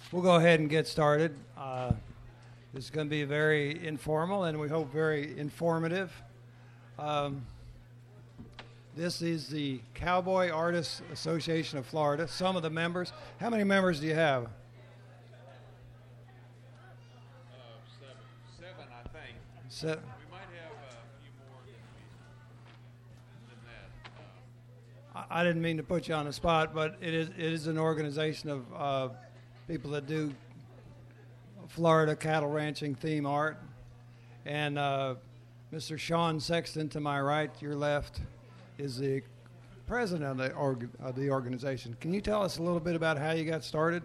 We'll go ahead and get started. This is going to be very informal and we hope very informative. This is the Cowboy Artists Association of Florida. Some of the members. How many members do you have? Seven, I think. Seven. We might have a few more than that. I didn't mean to put you on the spot, but it is an organization of people that do Florida cattle ranching theme art. And Mr. Sean Sexton, to my right, your left, is the president of the organization. Can you tell us a little bit about how you got started?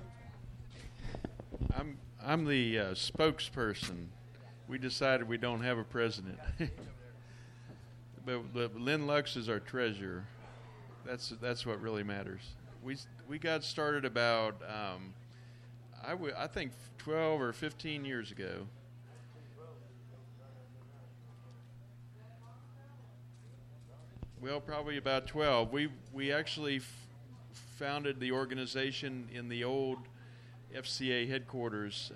I'm the spokesperson. We decided we don't have a president. but Lynn Lux is our treasurer. That's what really matters. We got started about I think 12 or 15 years ago. Well, probably about 12. We actually founded the organization in the old FCA headquarters,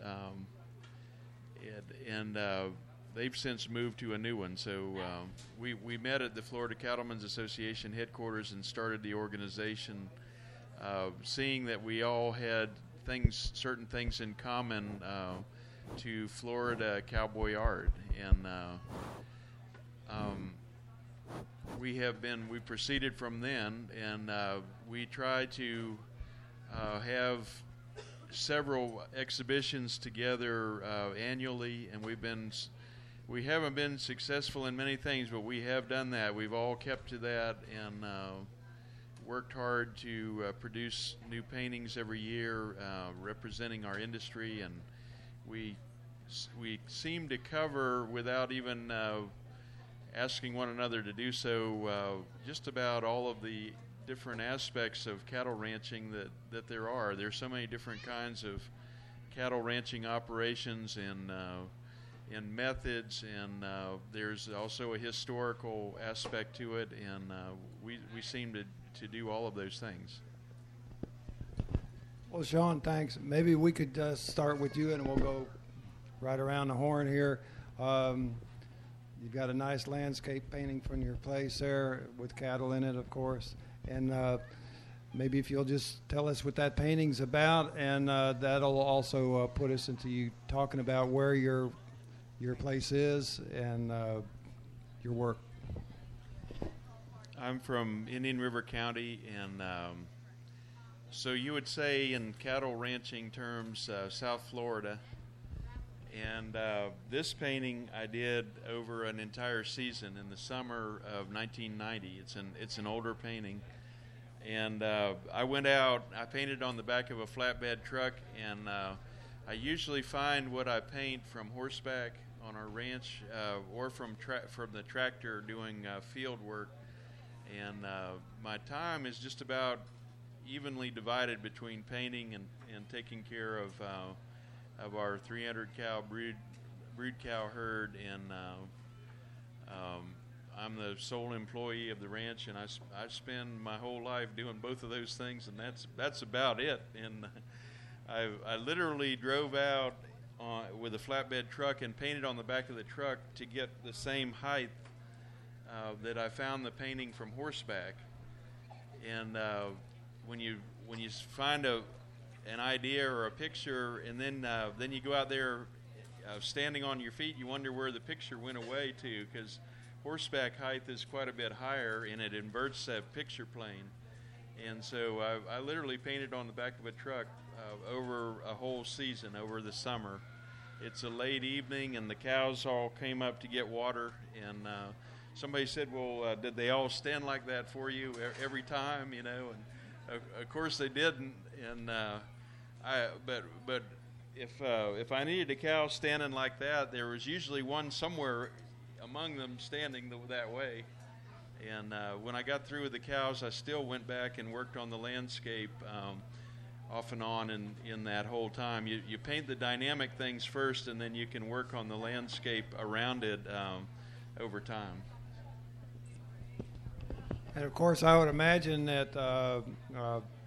and they've since moved to a new one. So we met at the Florida Cattlemen's Association headquarters and started the organization, seeing that we all had certain things in common to Florida cowboy art, and we proceeded from then, and we try to have several exhibitions together annually, and we haven't been successful in many things, but we have done that. We've all kept to that and worked hard to produce new paintings every year representing our industry, and we seem to cover, without even asking one another to do so, just about all of the different aspects of cattle ranching that there are. There's so many different kinds of cattle ranching operations and methods, and there's also a historical aspect to it, and we seem to do all of those things. Well, Sean, thanks. Maybe we could start with you, and we'll go right around the horn here. You've got a nice landscape painting from your place there with cattle in it, of course. And maybe if you'll just tell us what that painting's about, and that'll also put us into you talking about where your place is and your work. I'm from Indian River County, and so you would say in cattle ranching terms, South Florida. And this painting I did over an entire season in the summer of 1990. It's an older painting, and I went out. I painted on the back of a flatbed truck, and I usually find what I paint from horseback on our ranch or from the tractor doing field work. And my time is just about evenly divided between painting and taking care of our 300 cow brood cow herd, and I'm the sole employee of the ranch, and I spend my whole life doing both of those things, and that's about it. And I literally drove out with a flatbed truck and painted on the back of the truck to get the same height that I found the painting from horseback. And when you find an idea or a picture, and then you go out there standing on your feet, you wonder where the picture went away to, because horseback height is quite a bit higher, and it inverts that picture plane. And so I literally painted on the back of a truck over a whole season, over the summer. It's a late evening, and the cows all came up to get water, and somebody said, well, did they all stand like that for you every time, you know? And of course they didn't, and but if I needed a cow standing like that, there was usually one somewhere among them standing that way. And when I got through with the cows, I still went back and worked on the landscape off and on in that whole time. You paint the dynamic things first, and then you can work on the landscape around it over time. And of course, I would imagine that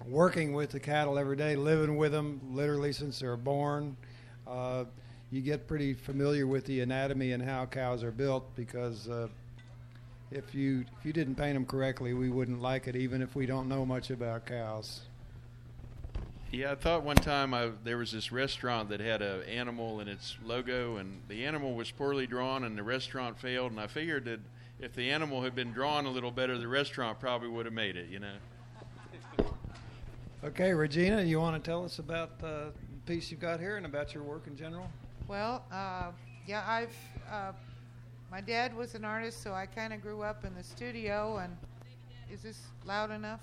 working with the cattle every day, living with them literally since they're born, you get pretty familiar with the anatomy and how cows are built, because if you didn't paint them correctly, we wouldn't like it, even if we don't know much about cows. Yeah, I thought one time there was this restaurant that had an animal in its logo, and the animal was poorly drawn, and the restaurant failed. And I figured that if the animal had been drawn a little better, the restaurant probably would have made it, you know. Okay, Regina, you want to tell us about the piece you've got here and about your work in general? Well, yeah, my dad was an artist, so I kind of grew up in the studio. And is this loud enough?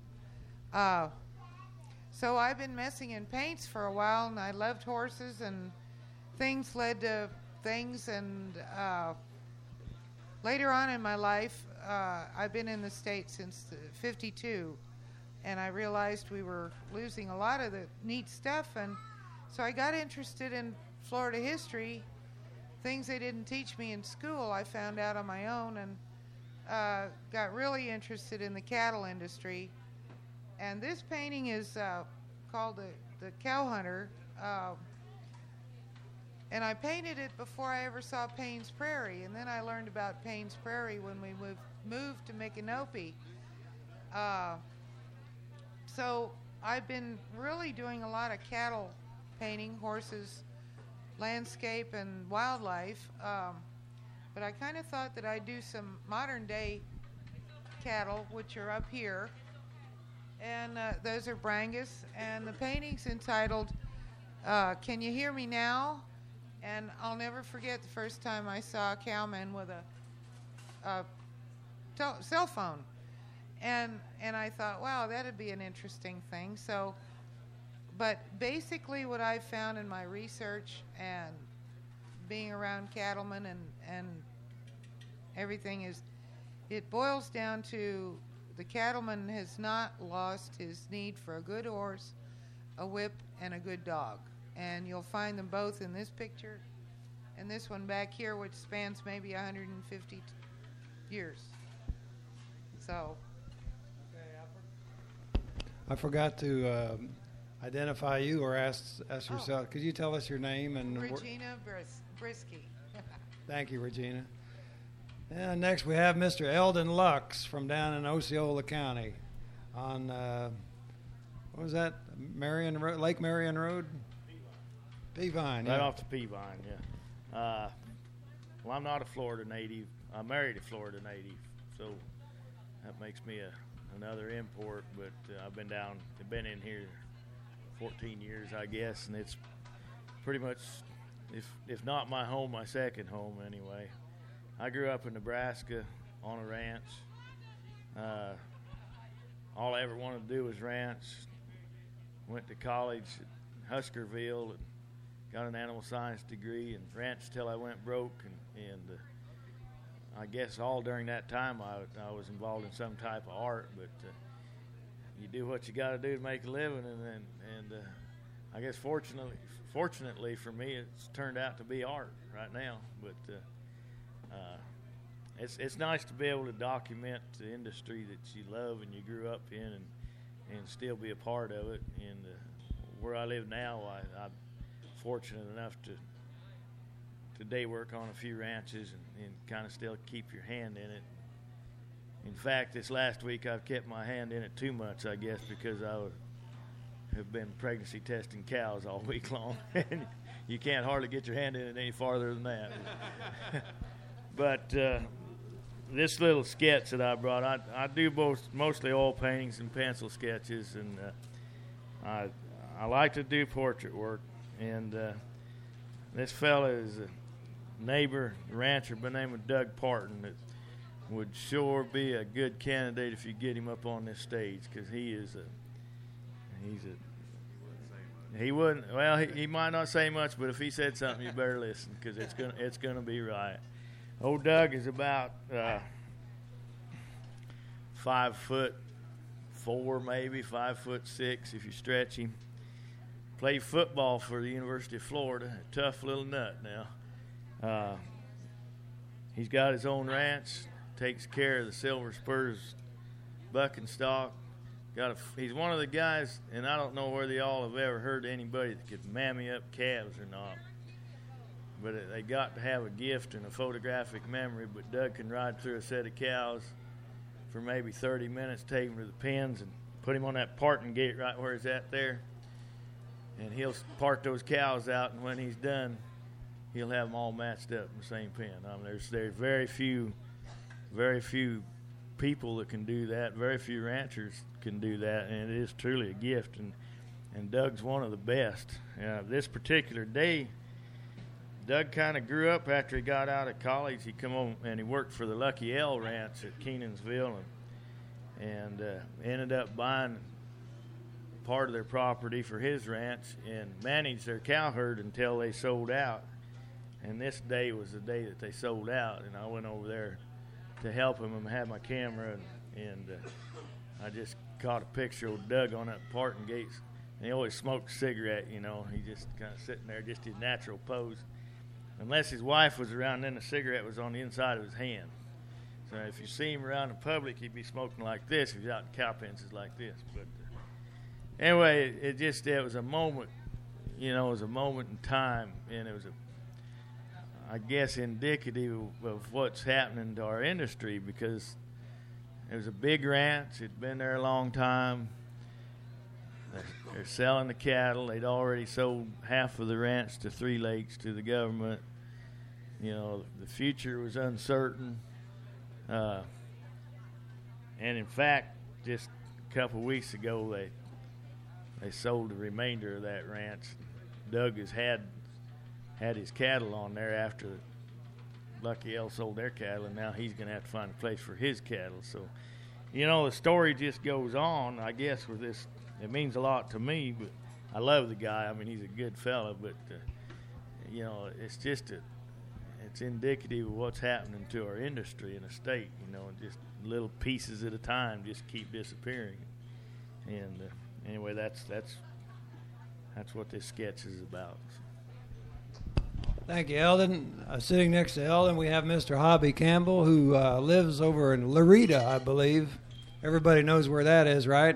So I've been messing in paints for a while, and I loved horses, and things led to things. And later on in my life, I've been in the States since '52, and I realized we were losing a lot of the neat stuff. And so I got interested in Florida history, things they didn't teach me in school. I found out on my own, and got really interested in the cattle industry. And this painting is called the Cow Hunter, and I painted it before I ever saw Payne's Prairie, and then I learned about Payne's Prairie when we moved to Micanopy. So I've been really doing a lot of cattle painting, horses, landscape, and wildlife, but I kind of thought that I'd do some modern day cattle, which are up here. And those are Brangus, and the painting's entitled Can You Hear Me Now? And I'll never forget the first time I saw a cowman with a cell phone. And I thought, wow, that'd be an interesting thing. So, but basically what I've found in my research and being around cattlemen and everything is, it boils down to the cattleman has not lost his need for a good horse, a whip, and a good dog. And you'll find them both in this picture and this one back here, which spans maybe 150 years. So. I forgot to identify you or ask yourself. Could you tell us your name and Regina Brisky. Thank you, Regina. And next we have Mr. Eldon Lux from down in Osceola County on, what was that, Lake Marion Road? Peavine. Right off the Peavine, yeah. Well, I'm not a Florida native. I married a Florida native, so that makes me another import, but I've been in here 14 years, I guess, and it's pretty much, if not my home, my second home anyway. I grew up in Nebraska on a ranch. All I ever wanted to do was ranch. Went to college at Huskerville and got an animal science degree and ranched till I went broke. And I guess all during that time I was involved in some type of art. But you do what you got to do to make a living, and I guess fortunately for me, it's turned out to be art right now. But it's nice to be able to document the industry that you love and you grew up in, and still be a part of it. And where I live now, I'm fortunate enough to day work on a few ranches and kind of still keep your hand in it. In fact, this last week I've kept my hand in it too much, I guess, because I have been pregnancy testing cows all week long. And you can't hardly get your hand in it any farther than that. But this little sketch that I brought, I do mostly oil paintings and pencil sketches, and I like to do portrait work. And this fella is a neighbor rancher by the name of Doug Parton that would sure be a good candidate if you get him up on this stage, because he wouldn't. Well, he might not say much, but if he said something, you better listen, because it's gonna be right. Old Doug is about 5'4", maybe 5'6" if you stretch him. Played football for the University of Florida. A tough little nut now. He's got his own ranch. Takes care of the Silver Spurs bucking stock. He's one of the guys, and I don't know whether y'all have ever heard anybody that could mammy up calves or not. But they got to have a gift and a photographic memory. But Doug can ride through a set of cows for maybe 30 minutes, take him to the pens, and put him on that parting gate right where he's at there. And he'll part those cows out, and when he's done, he'll have them all matched up in the same pen. I mean, there's very few people that can do that. Very few ranchers can do that, and it is truly a gift. And Doug's one of the best. This particular day, Doug kind of grew up after he got out of college. He come home and he worked for the Lucky L Ranch at Kenansville, and ended up buying part of their property for his ranch and managed their cow herd until they sold out. And this day was the day that they sold out, and I went over there to help him and had my camera, and I just caught a picture of Doug on that parting gates. And he always smoked a cigarette, you know. He just kind of sitting there, just his natural pose. Unless his wife was around, then the cigarette was on the inside of his hand. So if you see him around in public, he'd be smoking like this. If he's out in cow pens, it's like this. But anyway, it was a moment, you know, it was a moment in time, and it was I guess indicative of what's happening to our industry, because it was a big ranch. It'd been there a long time. They're selling the cattle. They'd already sold half of the ranch to Three Lakes, to the government. You know, the future was uncertain. And in fact, just a couple of weeks ago, they sold the remainder of that ranch. Doug has had his cattle on there after Lucky L sold their cattle, and now he's going to have to find a place for his cattle. So, you know, the story just goes on, I guess, with this. It means a lot to me, but I love the guy. I mean, he's a good fella, but, you know, it's just it's indicative of what's happening to our industry in the state, you know, just little pieces at a time just keep disappearing. And anyway, that's what this sketch is about. Thank you, Eldon. Sitting next to Eldon, we have Mr. Hobby Campbell, who lives over in Larita, I believe. Everybody knows where that is, right?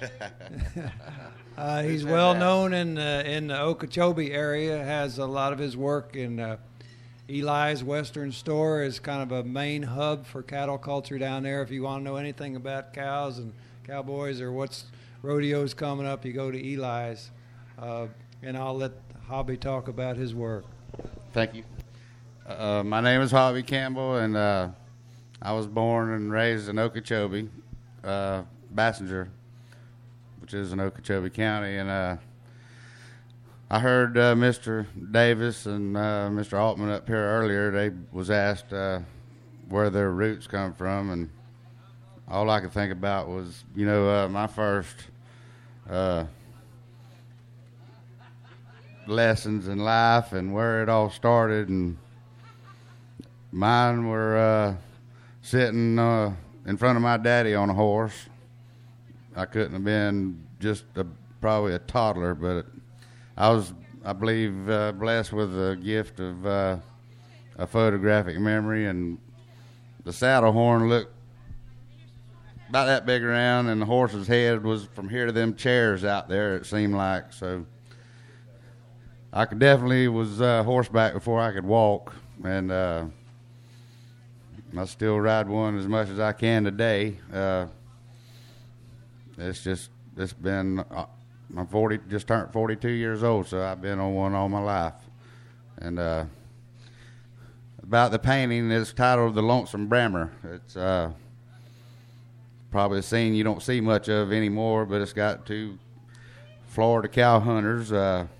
He's well known in the Okeechobee area. Has a lot of his work in Eli's Western Store is kind of a main hub for cattle culture down there. If you want to know anything about cows and cowboys or what's rodeos coming up, you go to Eli's. And I'll let Hobby talk about his work. Thank you. My name is Hobby Campbell, and I was born and raised in Okeechobee, Bassinger, which is in Okeechobee County. And I heard Mr. Davis and Mr. Altman up here earlier. They was asked where their roots come from, and all I could think about was, you know, my first lessons in life and where it all started. And mine were sitting in front of my daddy on a horse. I couldn't have been just probably a toddler, but I was, I believe, blessed with the gift of a photographic memory. And the saddle horn looked about that big around, and the horse's head was from here to them chairs out there, it seemed like. So I could definitely was horseback before I could walk, and I still ride one as much as I can today. It's been, I'm 40, just turned 42 years old, so I've been on one all my life. And about the painting, it's titled The Lonesome Brammer. It's probably a scene you don't see much of anymore, but it's got two Florida cow hunters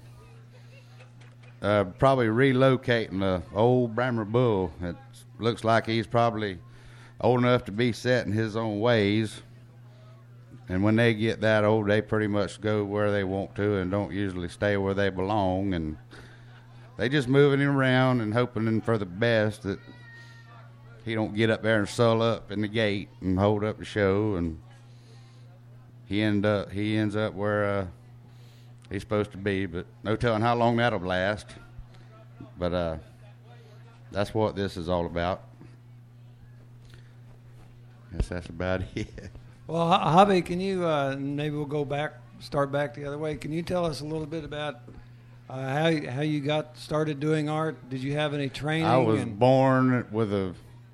probably relocating the old Brammer bull. It looks like he's probably old enough to be set in his own ways. And when they get that old, they pretty much go where they want to and don't usually stay where they belong. And they just moving him around and hoping for the best that he don't get up there and sull up in the gate and hold up the show. And he ends up where he's supposed to be, but no telling how long that'll last. But that's what this is all about. Guess that's about it. Well, Javi, can you maybe we'll start back the other way. Can you tell us a little bit about how you got started doing art? Did you have any training? I was born with a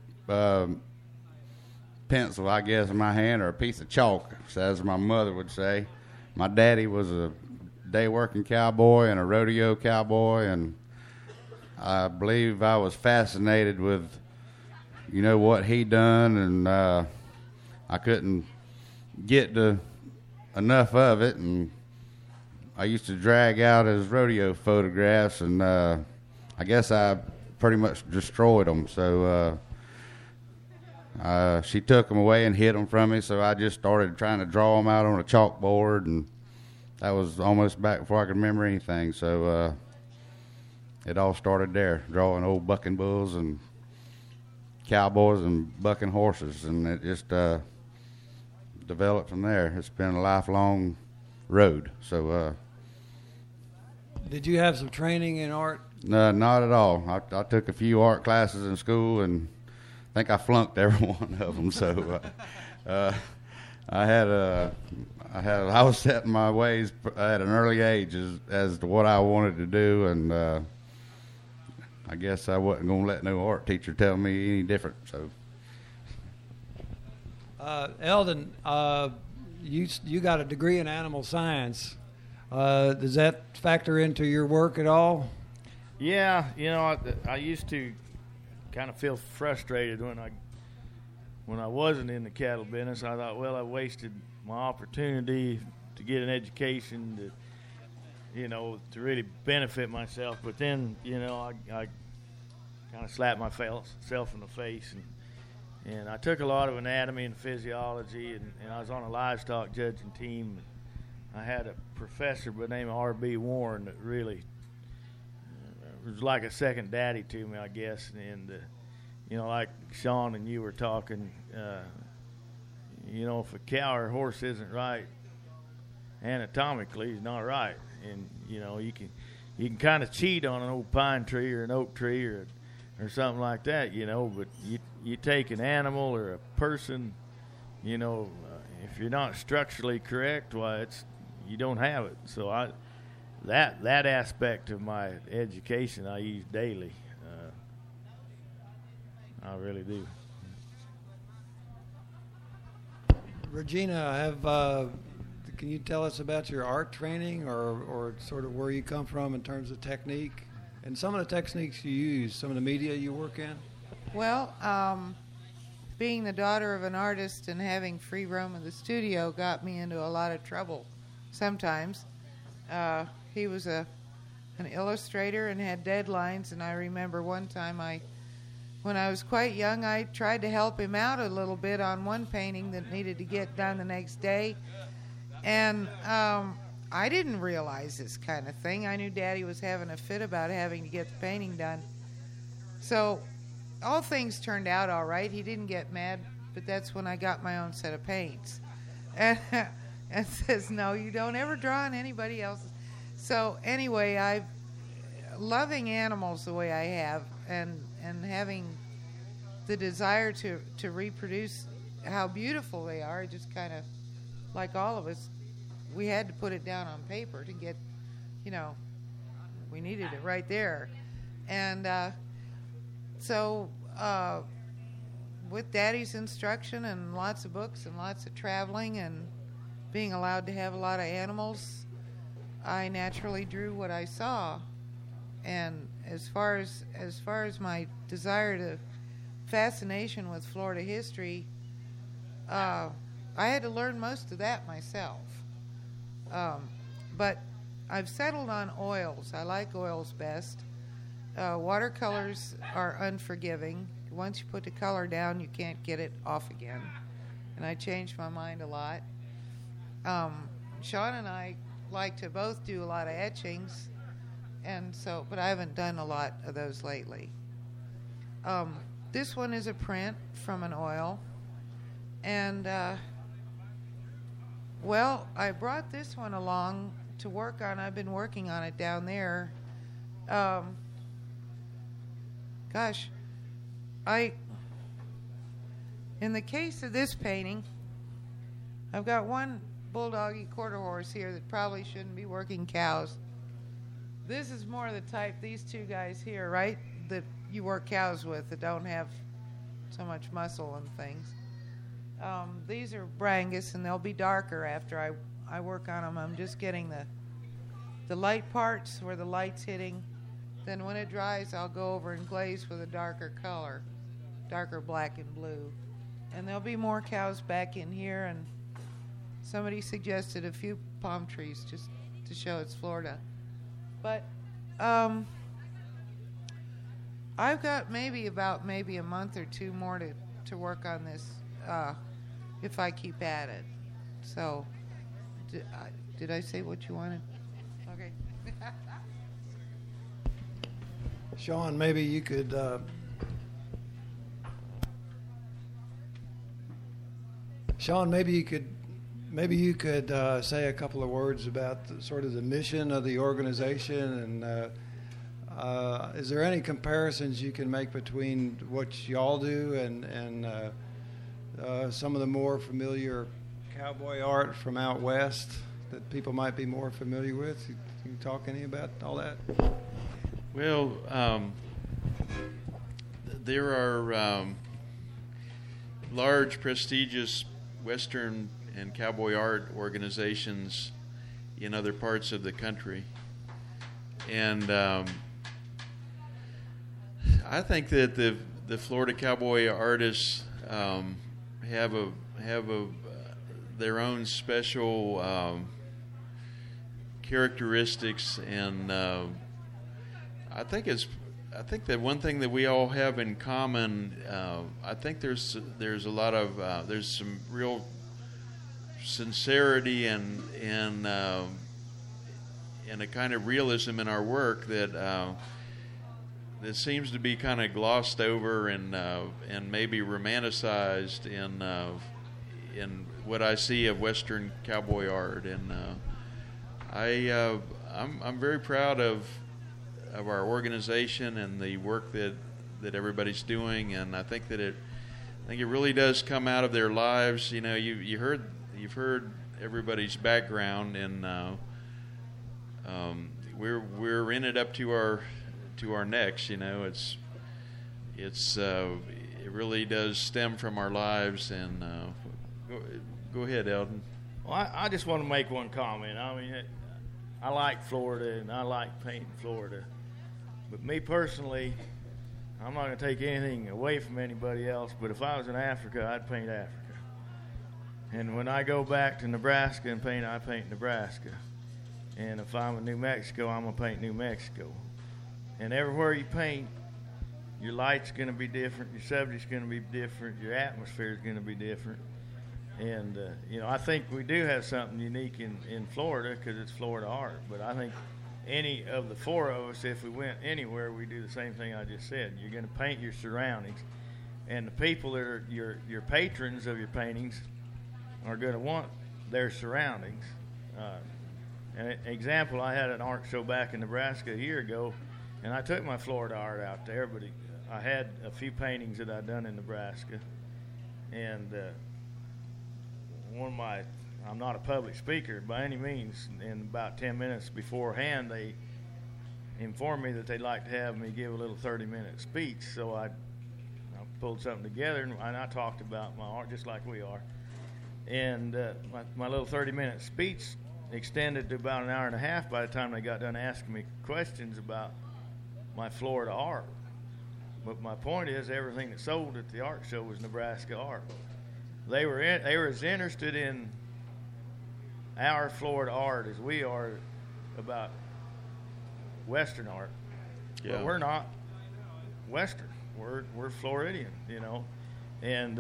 pencil, I guess, in my hand, or a piece of chalk, as my mother would say. My daddy was a day-working cowboy and a rodeo cowboy, and I believe I was fascinated with, what he done, and I couldn't get to enough of it, and I used to drag out his rodeo photographs, and I guess I pretty much destroyed them. So she took them away and hid them from me, so I just started trying to draw them out on a chalkboard, and that was almost back before I could remember anything. So it all started there, drawing old bucking bulls and cowboys and bucking horses, and it just developed from there. It's been a lifelong road. So did you have some training in art? No, not at all. I took a few art classes in school, and I think I flunked every one of them. So I was setting my ways at an early age as to what I wanted to do, and I guess I wasn't going to let no art teacher tell me any different. So, Eldon, you got a degree in animal science. Does that factor into your work at all? Yeah, I used to kind of feel frustrated when I wasn't in the cattle business. I thought, well, I wasted my opportunity to get an education to really benefit myself. But then, I kind of slapped myself in the face, and I took a lot of anatomy and physiology, and I was on a livestock judging team. I had a professor by the name of R.B. Warren that really was like a second daddy to me, I guess. And like Sean and you were talking, if a cow or horse isn't right anatomically, he's not right. And you can kind of cheat on an old pine tree or an oak tree or something like that, but you take an animal or a person, if you're not structurally correct, why you don't have it. So that aspect of my education I use daily. I really do. Regina, can you tell us about your art training or sort of where you come from in terms of technique and some of the techniques you use, some of the media you work in? Well, being the daughter of an artist and having free roam in the studio got me into a lot of trouble sometimes. He was an illustrator and had deadlines, and I remember one time when I was quite young, I tried to help him out a little bit on one painting that needed to get done the next day. And I didn't realize this kind of thing. I knew Daddy was having a fit about having to get the painting done. So all things turned out all right. He didn't get mad, but that's when I got my own set of paints. And says, no, you don't ever draw on anybody else's. So anyway, loving animals the way I have and having the desire to reproduce how beautiful they are, just kind of like all of us, we had to put it down on paper to get, we needed it right there. And so with Daddy's instruction and lots of books and lots of traveling and being allowed to have a lot of animals, I naturally drew what I saw. And as far as my desire to fascination with Florida history, I had to learn most of that myself. But I've settled on oils. I like oils best. Watercolors are unforgiving. Once you put the color down, you can't get it off again. And I changed my mind a lot. Sean and I like to both do a lot of etchings, but I haven't done a lot of those lately. This one is a print from an oil, and I brought this one along to work on. I've been working on it down there. In the case of this painting, I've got one bulldoggy quarter horse here that probably shouldn't be working cows. This is more the type, these two guys here, right, that you work cows with that don't have so much muscle and things. These are Brangus, and they'll be darker after I work on them. I'm just getting the light parts where the light's hitting. Then when it dries, I'll go over and glaze with a darker color, darker black and blue. And there'll be more cows back in here, and somebody suggested a few palm trees just to show it's Florida. But I've got maybe a month or two more to work on this if I keep at it. So did I say what you wanted? Okay. Sean, maybe you could say a couple of words about sort of the mission of the organization, and is there any comparisons you can make between what y'all do and some of the more familiar cowboy art from out west that people might be more familiar with? Can you talk any about all that? Well, there are large, prestigious Western and cowboy art organizations in other parts of the country, and I think that the Florida cowboy artists have their own special characteristics, and I think that one thing that we all have in common, I think there's a lot of there's some real sincerity and a kind of realism in our work that seems to be kind of glossed over and maybe romanticized in what I see of Western cowboy art, and I'm very proud of our organization and the work that everybody's doing, and I think it really does come out of their lives. You know, you've heard everybody's background, and we're in it up to our necks. You know, it really does stem from our lives. And go ahead, Eldon. Well, I just want to make one comment. I mean, I like Florida and I like painting Florida, but me personally, I'm not going to take anything away from anybody else. But if I was in Africa, I'd paint Africa. And when I go back to Nebraska and paint, I paint Nebraska. And if I'm in New Mexico, I'm going to paint New Mexico. And everywhere you paint, your light's going to be different, your subject's going to be different, your atmosphere's going to be different. And, I think we do have something unique in Florida because it's Florida art. But I think any of the four of us, if we went anywhere, we do the same thing I just said. You're going to paint your surroundings. And the people that are your patrons of your paintings are going to want their surroundings. An example, I had an art show back in Nebraska a year ago, and I took my Florida art out there, but I had a few paintings that I'd done in Nebraska. And I'm not a public speaker by any means, and about 10 minutes beforehand, they informed me that they'd like to have me give a little 30-minute speech. So I pulled something together, and I talked about my art just like we are. And my little 30-minute speech extended to about an hour and a half by the time they got done asking me questions about my Florida art. But my point is, everything that sold at the art show was Nebraska art. They were as interested in our Florida art as we are about Western art. Yeah. But we're not Western. We're Floridian, and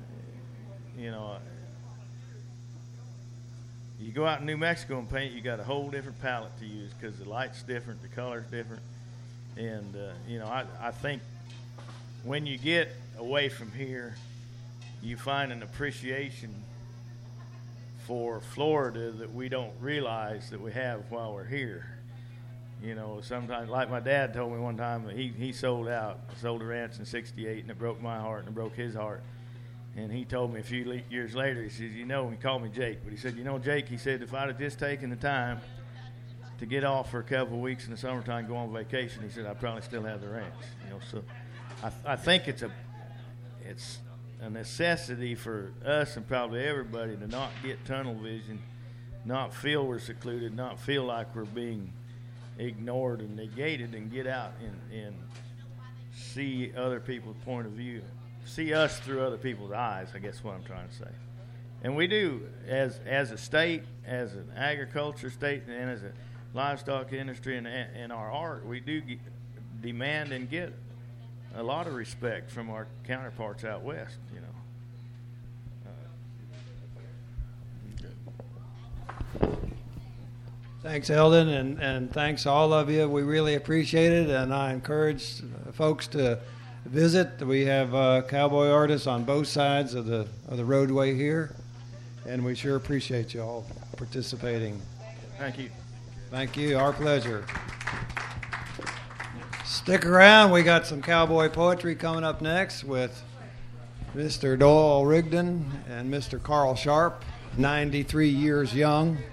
you go out in New Mexico and paint, you got a whole different palette to use because the light's different, the color's different, and I think when you get away from here, you find an appreciation for Florida that we don't realize that we have while we're here. Sometimes, like my dad told me one time, he sold a ranch in '68, and it broke my heart and it broke his heart. And he told me a few years later, he said, he called me Jake, but he said, Jake, he said, if I'd have just taken the time to get off for a couple of weeks in the summertime, go on vacation, he said, I'd probably still have the ranch. So I think it's a necessity for us and probably everybody to not get tunnel vision, not feel we're secluded, not feel like we're being ignored and negated, and get out and see other people's point of view, see us through other people's eyes, I guess what I'm trying to say. And we do, as a state, as an agriculture state, and as a livestock industry and our art, we do demand and get a lot of respect from our counterparts out west, Thanks, Eldon, and thanks all of you. We really appreciate it, and I encourage folks to visit. We have cowboy artists on both sides of the roadway here, and we sure appreciate you all participating. Thank you. Thank you. Our pleasure. Stick around. We got some cowboy poetry coming up next with Mr. Doyle Rigdon and Mr. Carl Sharp, 93 years young.